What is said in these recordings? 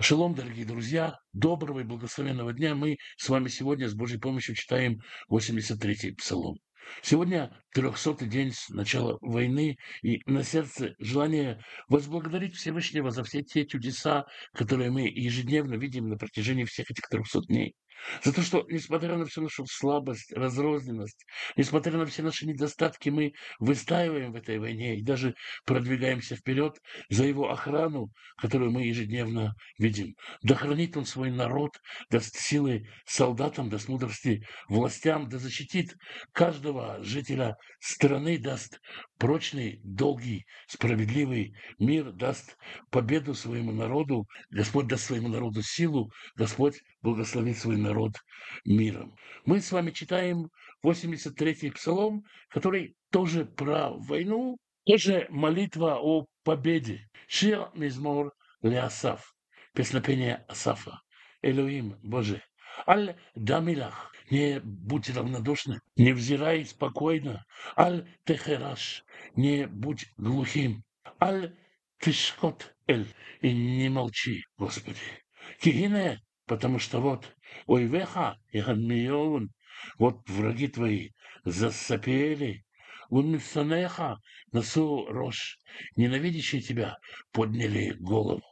Шалом, дорогие друзья! Доброго и благословенного дня! Мы с вами сегодня с Божьей помощью читаем 83-й Псалом. Сегодня 300-й день с начала войны, и на сердце желание возблагодарить Всевышнего за все те чудеса, которые мы ежедневно видим на протяжении всех этих 300 дней. За то, что, несмотря на всю нашу слабость, разрозненность, несмотря на все наши недостатки, мы выстаиваем в этой войне и даже продвигаемся вперед за его охрану, которую мы ежедневно видим. Да хранит он свой народ, даст силы солдатам, даст мудрости властям, да защитит каждого жителя страны, даст прочный, долгий, справедливый мир, даст победу своему народу. Господь даст своему народу силу, Господь благословит свой народ миром. Мы с вами читаем 83-й Псалом, который тоже про войну, тоже молитва о победе. Шир Мизмор Леасаф. Песнопение Асафа. Элоим, Боже, аль дамилах, не будь равнодушным, не взирай спокойно, аль техераш, не будь глухим, аль тишкот эль, и не молчи, Господи. Кигине, потому что вот, ойвеха и ханмион, вот враги твои засопели, унмифсанеха, носу рожь, ненавидящие тебя подняли голову.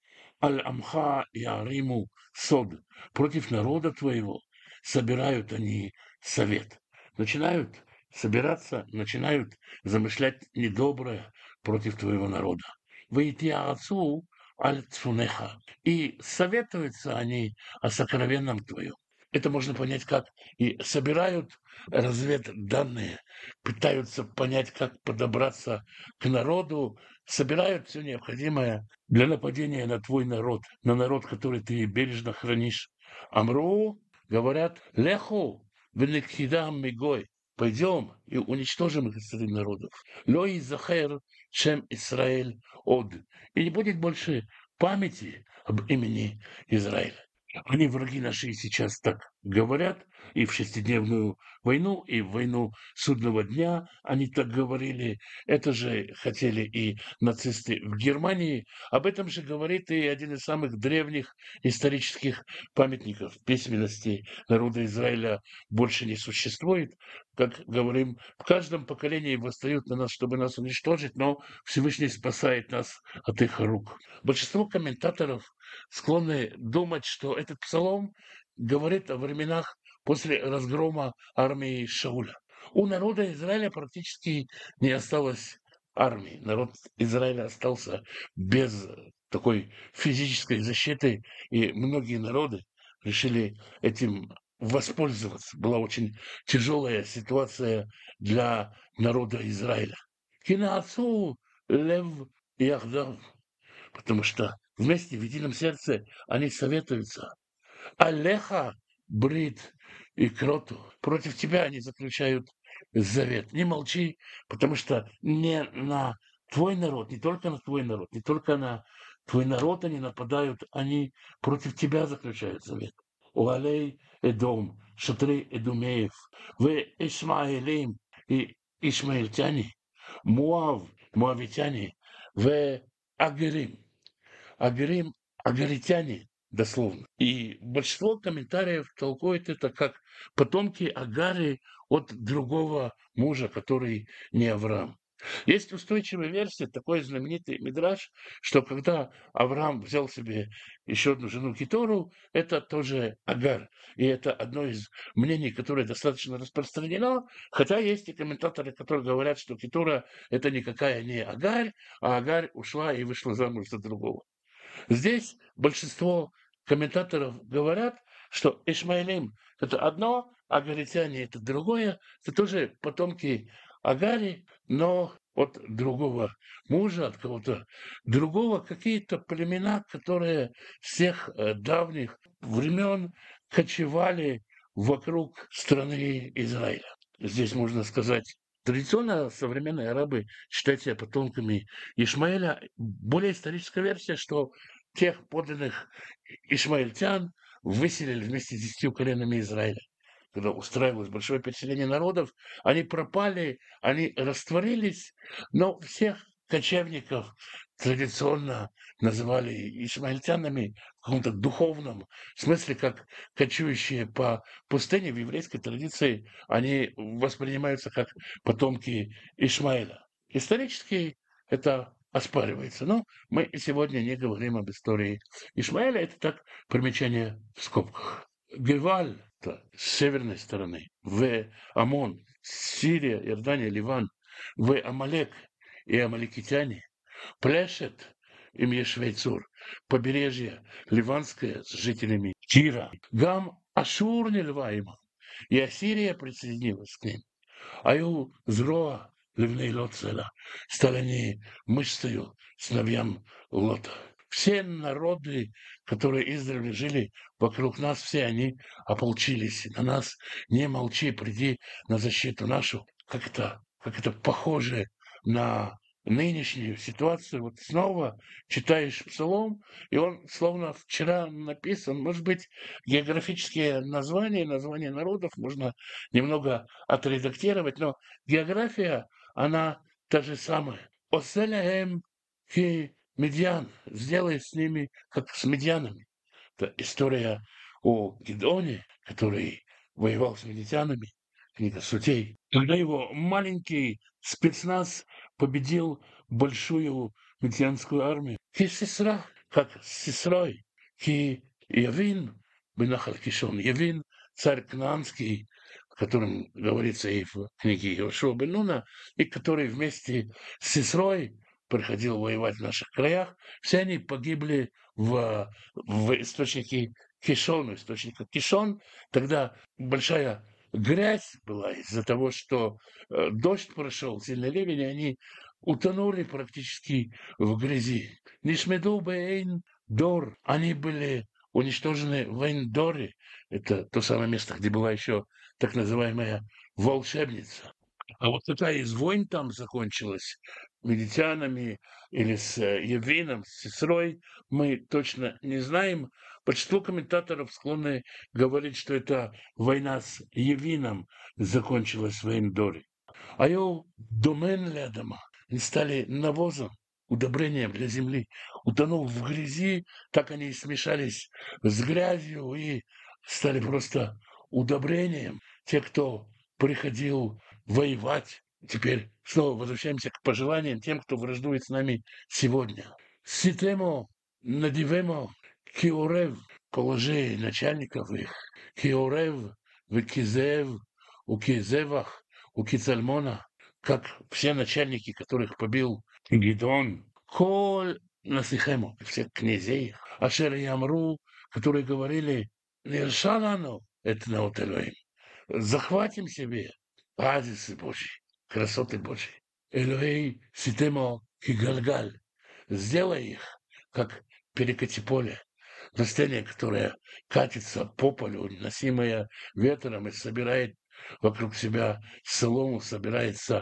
Аль-Амха и Ариму Сод. Против народа твоего собирают они совет. Начинают собираться, начинают замышлять недоброе против твоего народа. Выйти отцу аль-цунеха. И советуются они о сокровенном твоем. Это можно понять как и собирают разведданные, пытаются понять, как подобраться к народу, собирают все необходимое для нападения на твой народ, на народ, который ты бережно хранишь. Амру, говорят, леху, венекхидам мигой, пойдем и уничтожим их из среды народов. Лой захер, чем Израиль од. И не будет больше памяти об имени Израиля. Они враги наши и сейчас так говорят, и в шестидневную войну, и в войну судного дня они так говорили. Это же хотели и нацисты в Германии. Об этом же говорит и один из самых древних исторических памятников письменности народа Израиля больше не существует. Как говорим, в каждом поколении восстают на нас, чтобы нас уничтожить, но Всевышний спасает нас от их рук. Большинство комментаторов склонны думать, что этот псалом говорит о временах после разгрома армии Шауля. У народа Израиля практически не осталось армии. Народ Израиля остался без такой физической защиты, и многие народы решили этим воспользоваться. Была очень тяжелая ситуация для народа Израиля. Киноотцу Лев Яхдав, потому что вместе в едином сердце они советуются. Алеха брит и кроту. Против тебя они заключают завет. Не молчи, потому что не на твой народ, не только на твой народ, не только на твой народ они нападают, они против тебя заключают завет. Уалей Эдом, шатры Эдумеев, вы Ишмаэлим и Ишмаильтяне, Муав, Муавитяне, в Агерим, Агарим, агаритяне, дословно. И большинство комментариев толкует это как потомки Агари от другого мужа, который не Авраам. Есть устойчивая версия, такой знаменитый мидраш, что когда Авраам взял себе еще одну жену Китору, это тоже Агар. И это одно из мнений, которое достаточно распространено, хотя есть и комментаторы, которые говорят, что Китора это никакая не Агарь, а Агарь ушла и вышла замуж за другого. Здесь большинство комментаторов говорят, что Ишмаилим– это одно, агаритяне– это другое, это тоже потомки Агари, но от другого мужа, от кого-то другого, какие-то племена, которые с тех давних времен кочевали вокруг страны Израиля. Здесь можно сказать, традиционно современные арабы считают себя потомками Ишмаэля. Более историческая версия, что тех подлинных ишмаильтян выселили вместе с 10 коленами Израиля. Когда устраивалось большое переселение народов, они пропали, они растворились, но всех кочевников, традиционно называли ишмаильтянами в каком-то духовном смысле, как кочующие по пустыне в еврейской традиции, они воспринимаются как потомки Ишмаэля. Исторически это оспаривается, но мы сегодня не говорим об истории Ишмаэля, это так примечание в скобках. Геваль с северной стороны, в Амон, Сирия, Иордания, Ливан, в Амалек и амаликитяне, Плешет и Мешвейцур, побережье Ливанское с жителями Тира, Гам Ашур Нильваима, и Ассирия присоединилась к ним. Аю зроа ливней Лоцела, стали они мышцею сыновьям Лота. Все народы, которые издревле жили вокруг нас, все они ополчились на нас. Не молчи, приди на защиту нашу. Как это похоже на нынешнюю ситуацию. Вот снова читаешь Псалом, и он словно вчера написан. Может быть, географические названия народов можно немного отредактировать, но география, она та же самая. Оселяем ки медиан, сделай с ними, как с медианами. Это история о Гедеоне, который воевал с медитянами, книга Сутей. Когда его маленький спецназ победил большую медианскую армию. Ки Сисра, как с Сесрой, ки Явин, Бенахал Кишон, Явин, царь Кнаанский, о котором говорится и в книге Иошуа бен Нуна, и который вместе с Сесрой приходил воевать в наших краях, все они погибли в источнике Кишон, источника Кишон. Тогда большая грязь была из-за того, что дождь прошел, сильный ливень, и они утонули практически в грязи. Нишмеду бейн дор, они были уничтожены в Эйн-Доре. Это то самое место, где была еще так называемая волшебница. А вот какая из войн там закончилась, медитянами или с Явином, с Сесрой, мы точно не знаем. Большинство комментаторов склонны говорить, что это война с Явином закончилась в Эйндоре. А ее домен лядома, они стали навозом, удобрением для земли. Утонув в грязи, так они и смешались с грязью и стали просто удобрением. Те, кто приходил воевать, теперь снова возвращаемся к пожеланиям тем, кто враждует с нами сегодня. Ситемо, надивемо, киорев, положи начальников их, киорев, векизев, у кизевах, у Кицальмона, как все начальники, которых побил Гидон, Коль Насихему, всех князей, Ашер и Амру, которые говорили, Нершалану, это наутелуем, захватим себе оазисы Божьи, красоты Божьи. Элюэй Ситемо Кигалгаль, сделай их, как перекати поле, растение, которое катится по полю, носимое ветром и собирает вокруг себя солому, собирается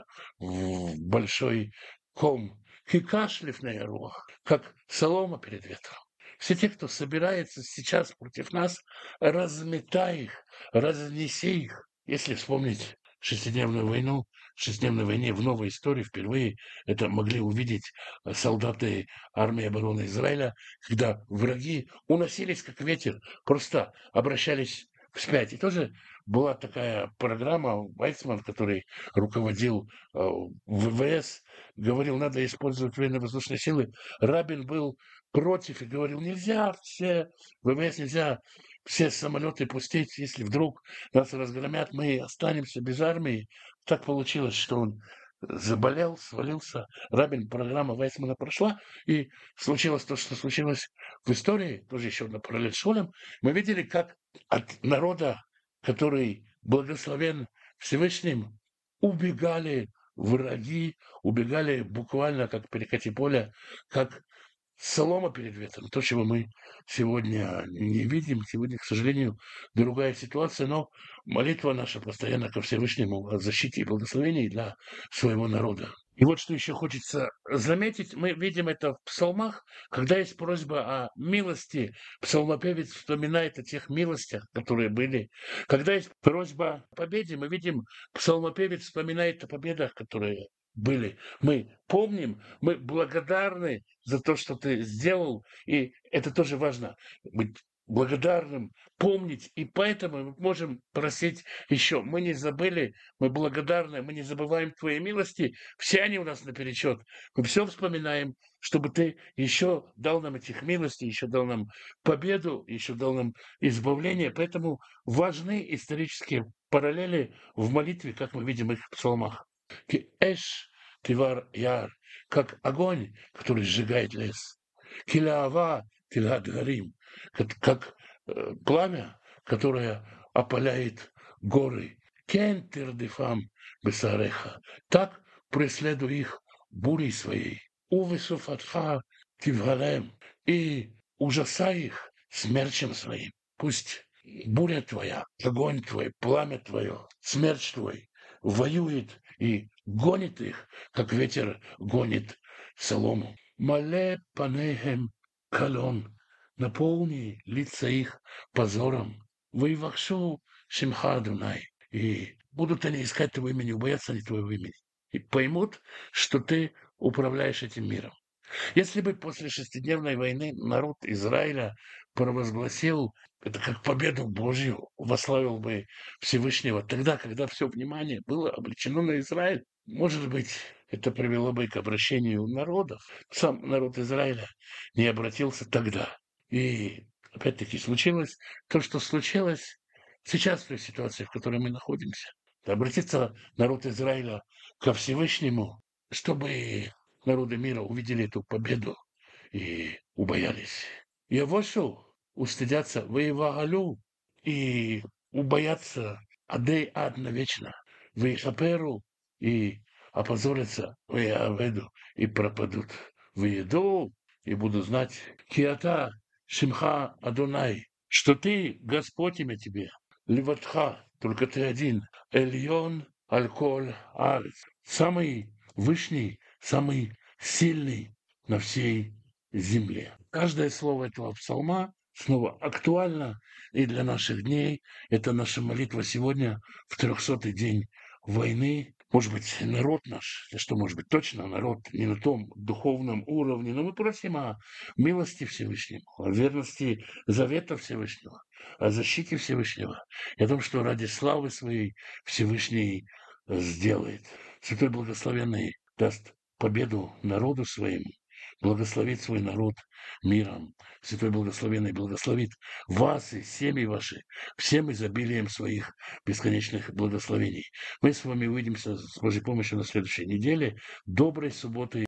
в большой ком. Кикашлифная рух, как солома перед ветром. Все те, кто собирается сейчас против нас, разметай их, разнеси их. Если вспомнить шестидневную войну, в шестидневной войне в новой истории впервые это могли увидеть солдаты армии обороны Израиля, когда враги уносились как ветер, просто обращались вспять. И тоже была такая программа, Вайцман, который руководил ВВС, говорил, надо использовать военно-воздушные силы. Рабин был против и говорил, нельзя все, ВВС нельзя все самолеты пустить, если вдруг нас разгромят, мы останемся без армии. Так получилось, что он заболел, свалился. Рабин, программа Вайсмана прошла, и случилось то, что случилось в истории, тоже еще одна параллель с Шолем. Мы видели, как от народа, который благословен Всевышним, убегали враги, убегали буквально как перекати поля, как солома перед ветром. То, чего мы сегодня не видим. Сегодня, к сожалению, другая ситуация, но молитва наша постоянно ко Всевышнему о защите и благословении для своего народа. И вот что еще хочется заметить, мы видим это в псалмах, когда есть просьба о милости, псалмопевец вспоминает о тех милостях, которые были. Когда есть просьба о победе, мы видим, псалмопевец вспоминает о победах, которые были. Мы помним, мы благодарны за то, что ты сделал, и это тоже важно, быть благодарным, помнить, и поэтому мы можем просить еще. Мы не забыли, мы благодарны, мы не забываем Твоей милости, все они у нас наперечет. Мы все вспоминаем, чтобы Ты еще дал нам этих милостей, еще дал нам победу, еще дал нам избавление. Поэтому важны исторические параллели в молитве, как мы видим их в псалмах. Эш тивар яр, как огонь, который сжигает лес. Килаава тилад гарим, как пламя, которое опаляет горы. Кен тирдифам бесареха, так преследуй их бурей своей. Увесуфатха тивгалем, и ужасай их смерчем своим. Пусть буря твоя, огонь твой, пламя твое, смерч твой воюет и гонит их, как ветер гонит солому. Мале панехем калон, наполни лица их позором. Вывахшу Шимха Адунай. И будут они искать твоего имени, убоятся они твоего имени. И поймут, что ты управляешь этим миром. Если бы после шестидневной войны народ Израиля провозгласил это как победу Божью, вославил бы Всевышнего, тогда, когда все внимание было обречено на Израиль, может быть, это привело бы к обращению народов. Сам народ Израиля не обратился тогда. И опять-таки случилось то, что случилось сейчас в той ситуации, в которой мы находимся. Обратиться народ Израиля ко Всевышнему, чтобы народы мира увидели эту победу и убоялись. Явошу устыдятся воевагалю и убоятся адей ад навечно. Вейхаперу и опозорятся веяведу и пропадут. Выеду и буду знать киата Шимха Адонай, что ты, Господь, имя тебе, Ливатха, только ты один, Эльон Альколь Арец, самый вышний, самый сильный на всей земле. Каждое слово этого псалма снова актуально и для наших дней. Это наша молитва сегодня в 300-й день войны. Может быть, народ наш, что может быть точно народ не на том духовном уровне, но мы просим о милости Всевышнего, о верности завета Всевышнего, о защите Всевышнего и о том, что ради славы своей Всевышний сделает. Святой Благословенный даст победу народу своему, благословит свой народ миром. Святой Благословенный благословит вас и семьи ваши всем изобилием своих бесконечных благословений. Мы с вами увидимся с Божьей помощью на следующей неделе. Доброй субботы.